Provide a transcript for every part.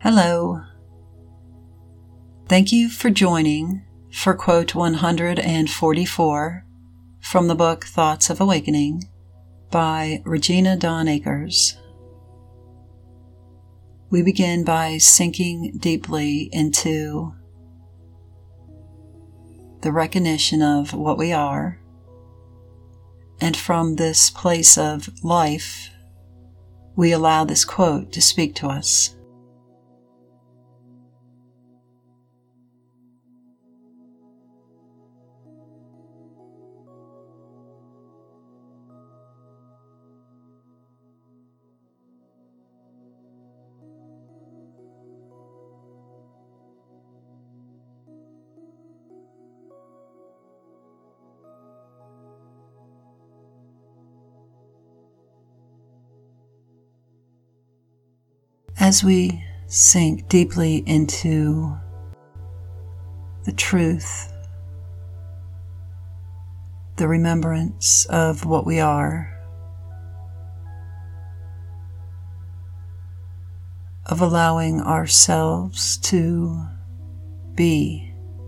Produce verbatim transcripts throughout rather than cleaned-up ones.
Hello. Thank you for joining for quote one hundred forty-four from the book Thoughts of Awakening by Regina Dawn Akers. We begin by sinking deeply into the recognition of what we are, and from this place of life, we allow this quote to speak to us. As we sink deeply into the truth, the remembrance of what we are, of allowing ourselves to be,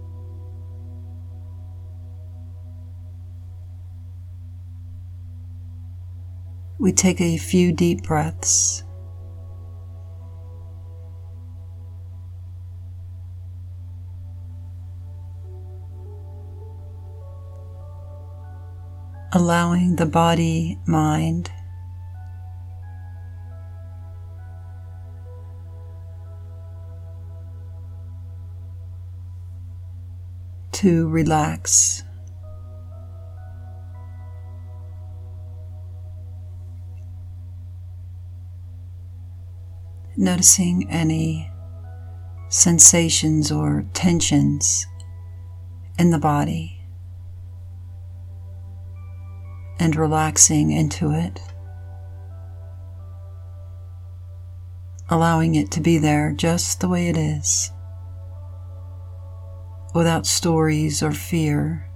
we take a few deep breaths. Allowing the body, mind, to relax. Noticing any sensations or tensions in the body, and relaxing into it, allowing it to be there just the way it is, without stories or fear,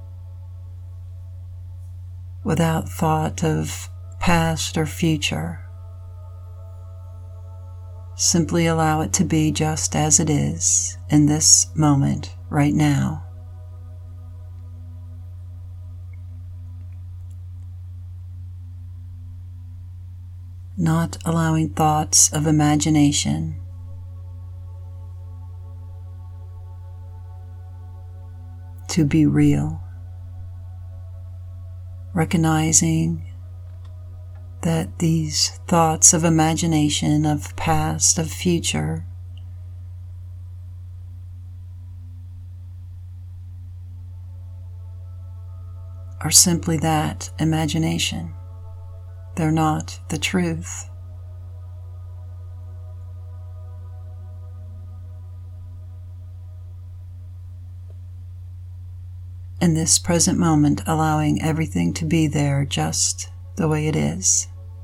without thought of past or future. Simply allow it to be just as it is in this moment, right now. Not allowing thoughts of imagination to be real. Recognizing that these thoughts of imagination, of past, of future, are simply that, imagination. They're not the truth. In this present moment, allowing everything to be there just the way it is.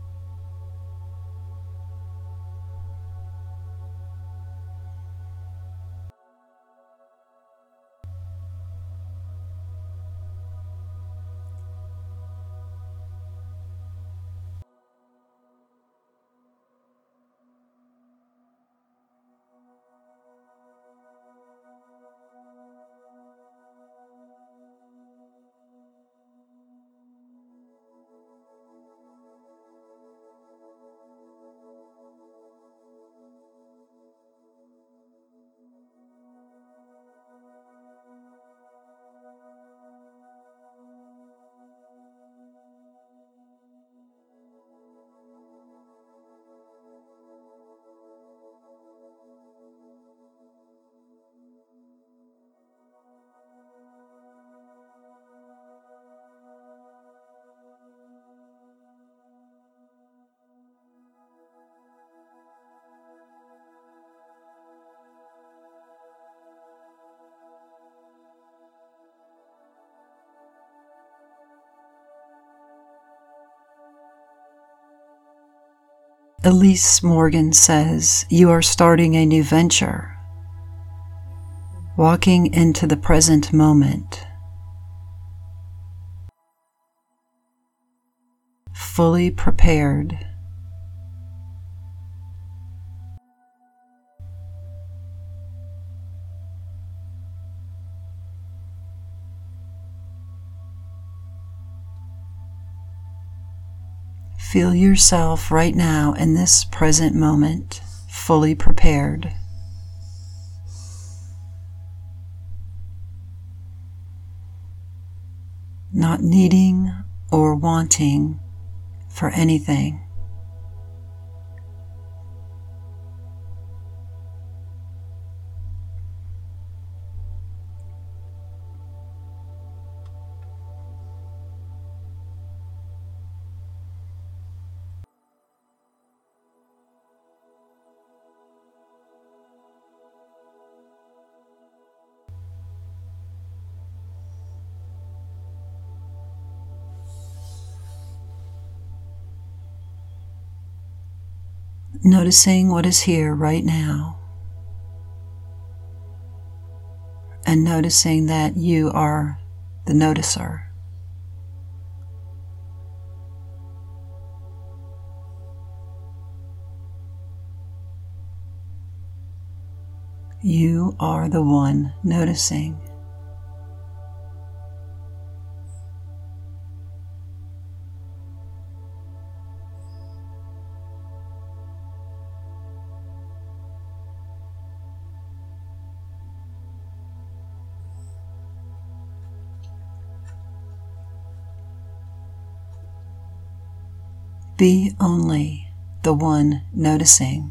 Elise Morgan says, "You are starting a new venture, walking into the present moment, fully prepared Feel yourself right now in this present moment, fully prepared. Not needing or wanting for anything. Noticing what is here right now, and noticing that you are the noticer. You are the one noticing. Be only the one noticing.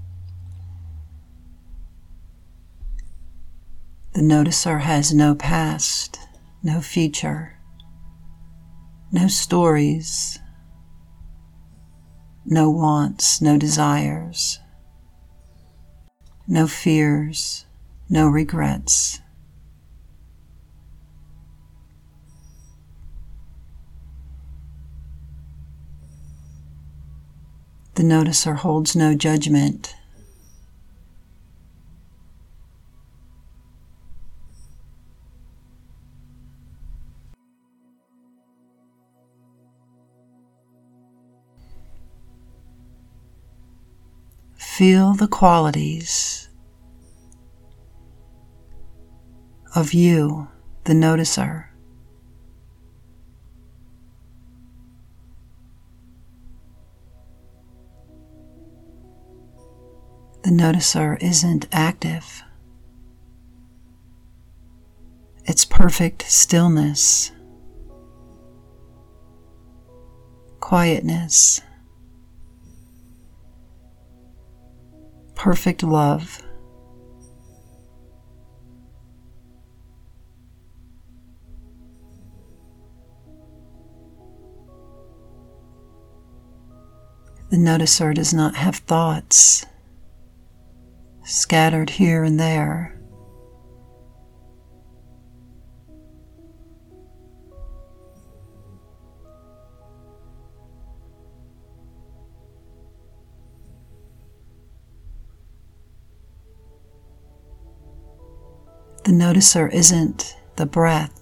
The noticer has no past, no future, no stories, no wants, no desires, no fears, no regrets. The noticer holds no judgment. Feel the qualities of you, the noticer. The noticer isn't active. It's perfect stillness, quietness, perfect love. The noticer does not have thoughts scattered here and there. The noticer isn't the breath.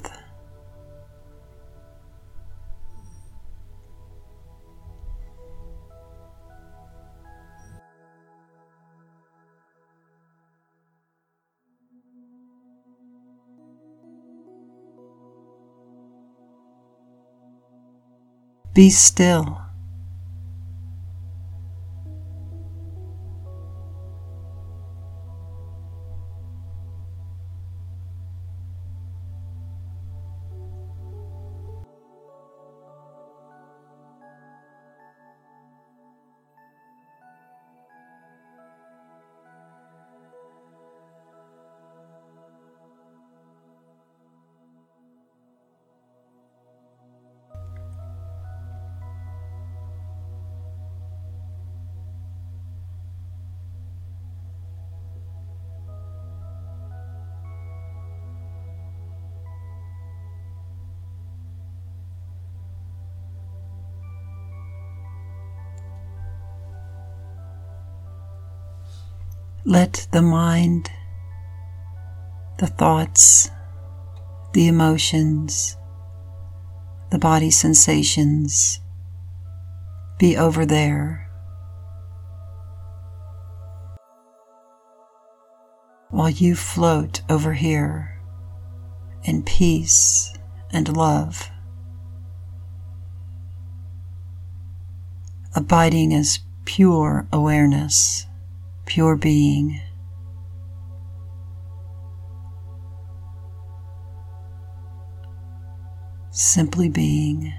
Be still. Let the mind, the thoughts, the emotions, the body sensations be over there, while you float over here in peace and love. abiding as pure awareness, pure being. Simply being.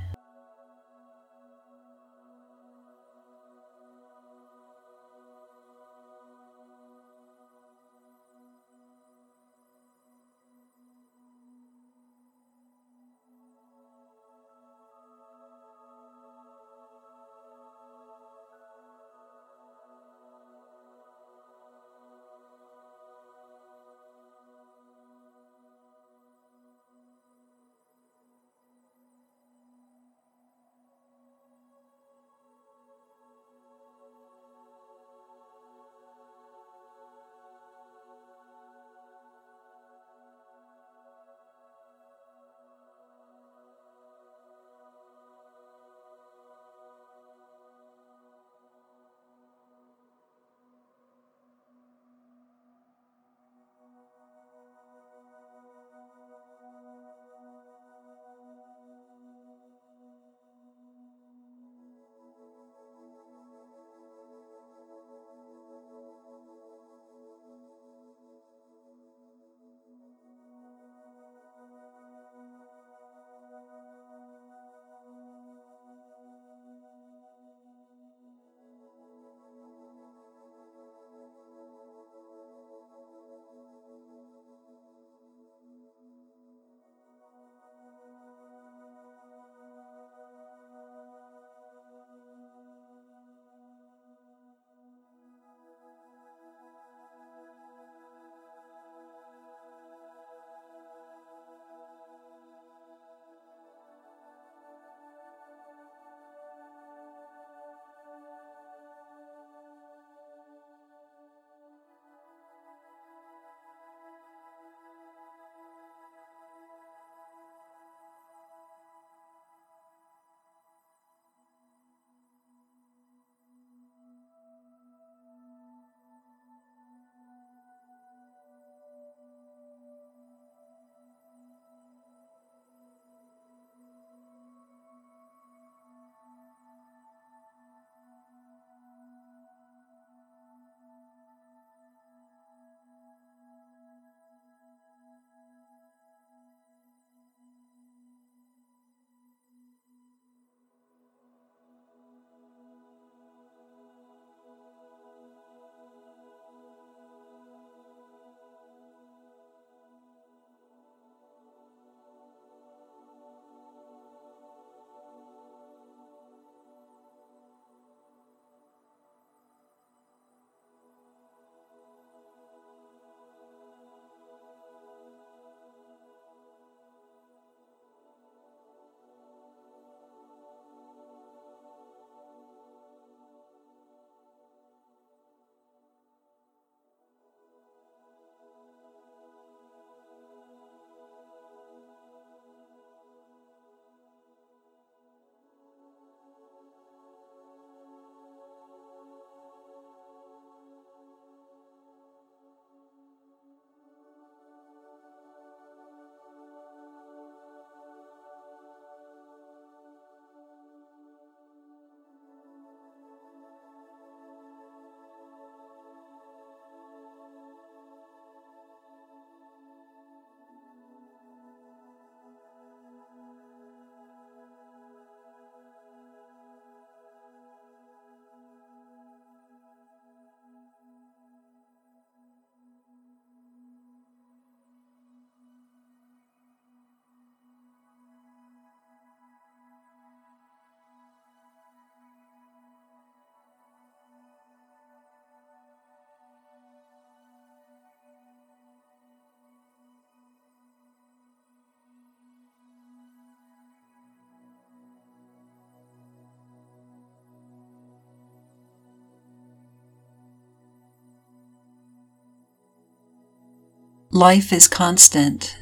Life is constant.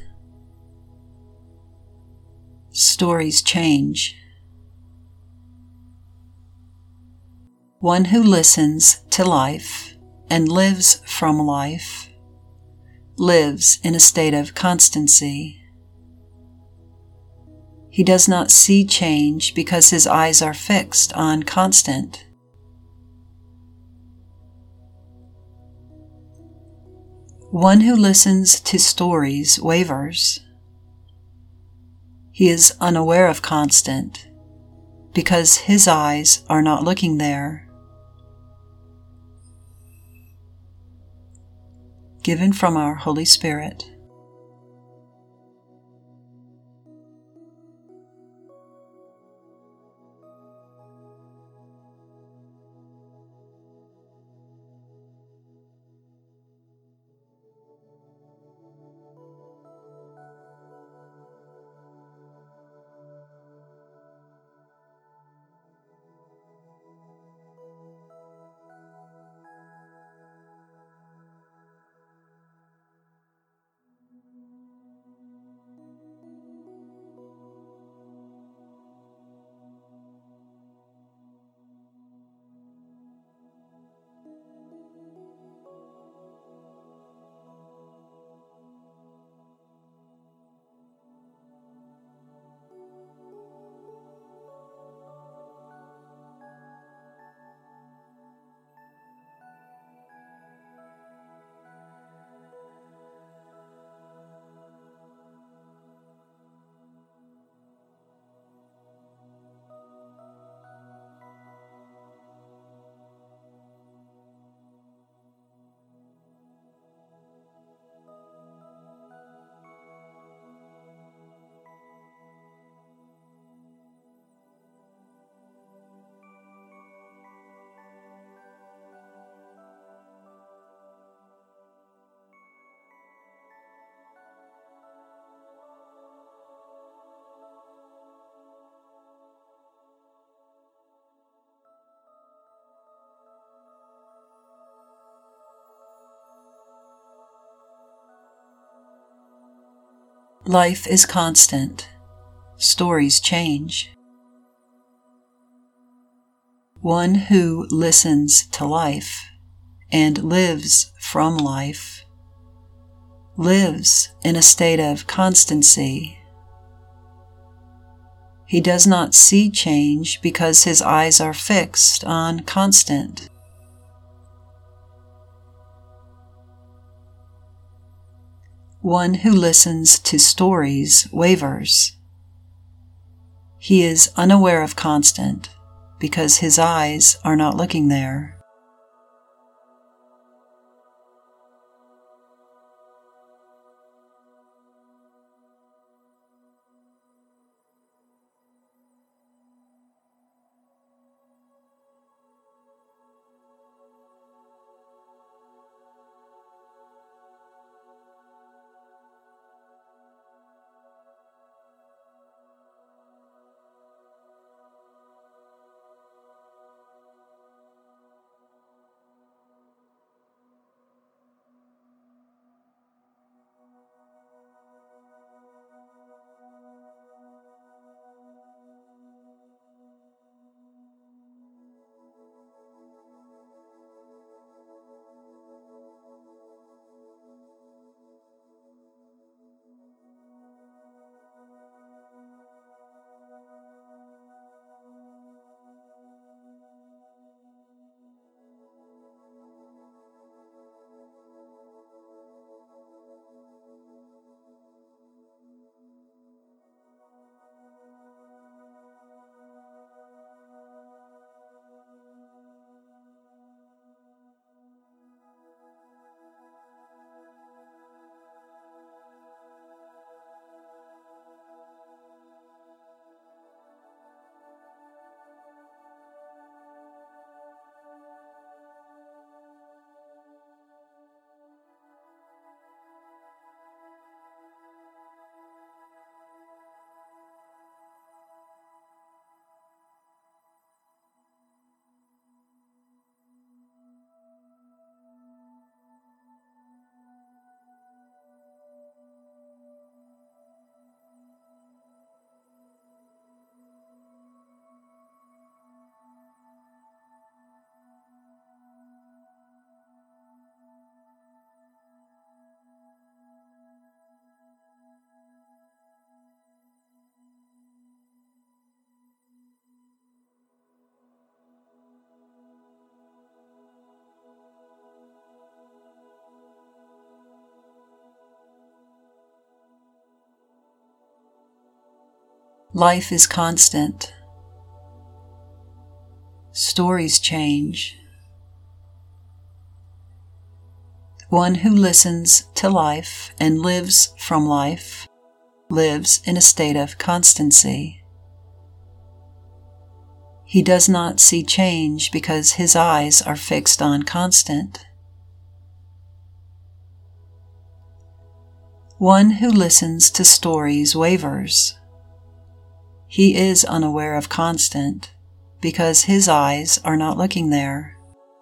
Stories change. One who listens to life and lives from life lives in a state of constancy. He does not see change because his eyes are fixed on constant. One who listens to stories wavers. He is unaware of constant because his eyes are not looking there. Given from our Holy Spirit. Life is constant. Stories change. One who listens to life and lives from life lives in a state of constancy. He does not see change because his eyes are fixed on constant. One who listens to stories wavers. He is unaware of constant because his eyes are not looking there. Life is constant. Stories change. One who listens to life and lives from life lives in a state of constancy. He does not see change because his eyes are fixed on constant. One who listens to stories wavers. He is unaware of constant because his eyes are not looking there.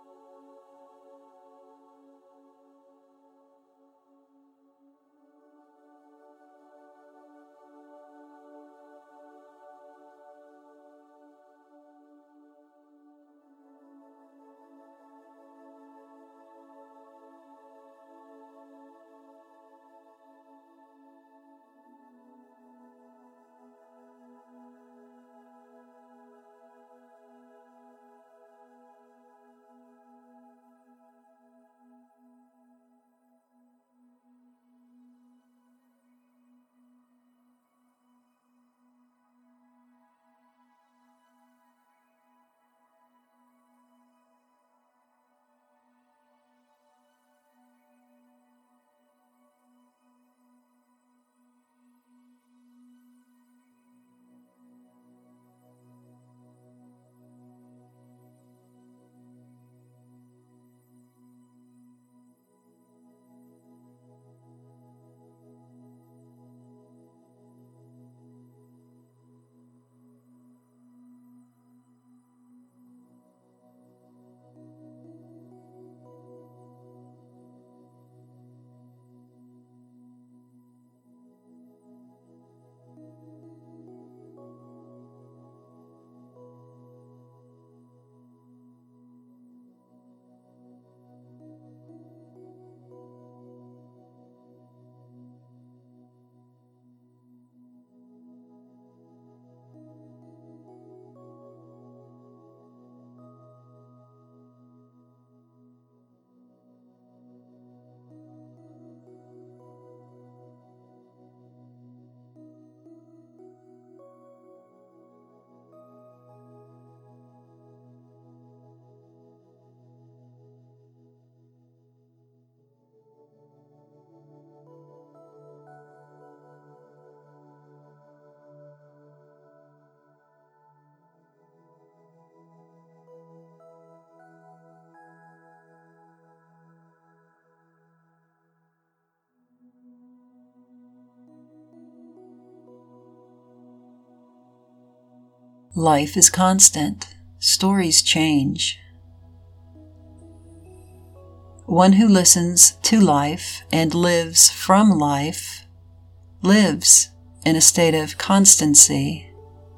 Life is constant. Stories change. One who listens to life and lives from life lives in a state of constancy.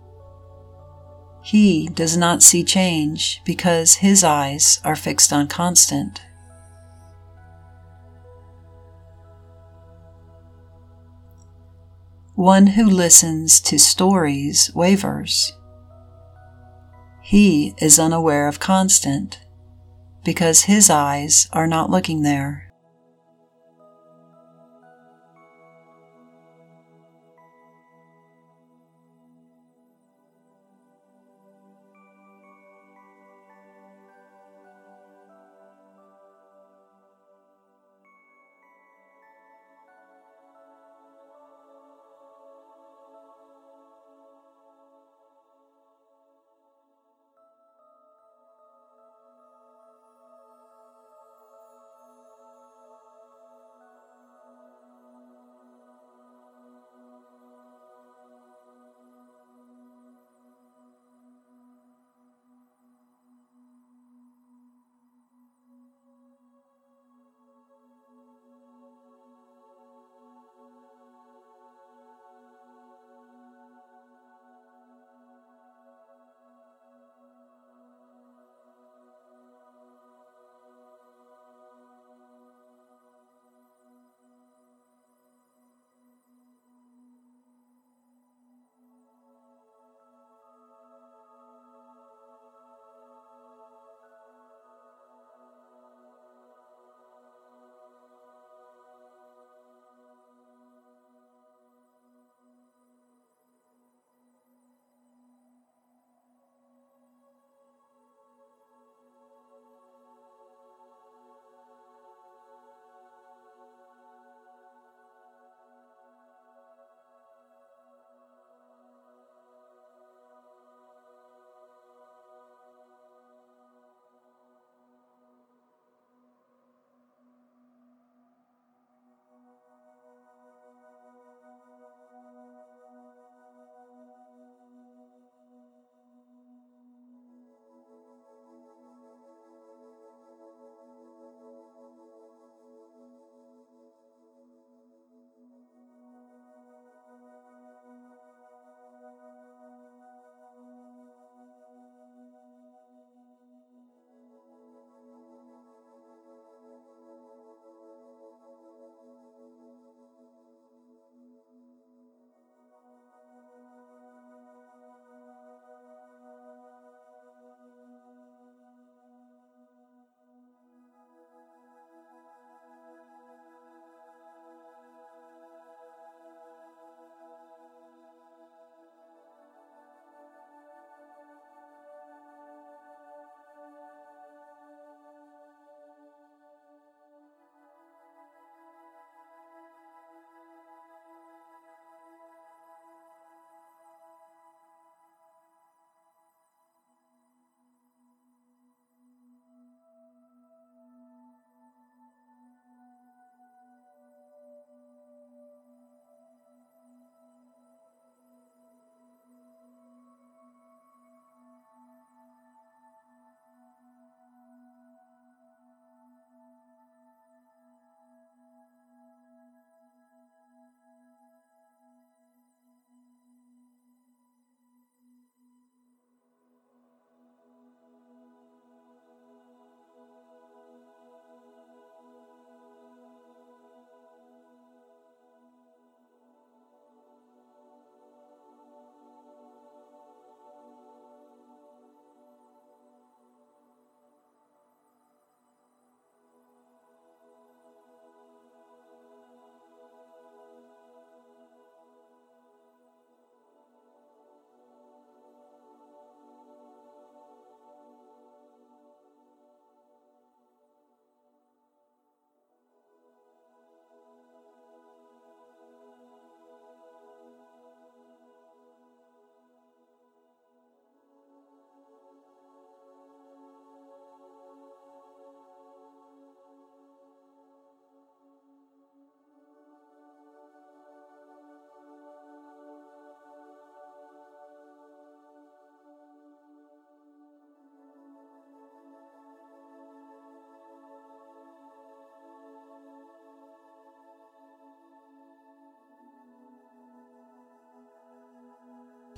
He does not see change because his eyes are fixed on constant. One who listens to stories wavers. He is unaware of constant because his eyes are not looking there.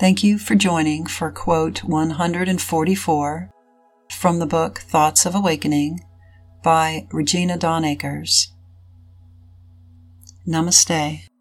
Thank you for joining for quote one hundred forty-four from the book Thoughts of Awakening by Regina Dawn Akers. Namaste.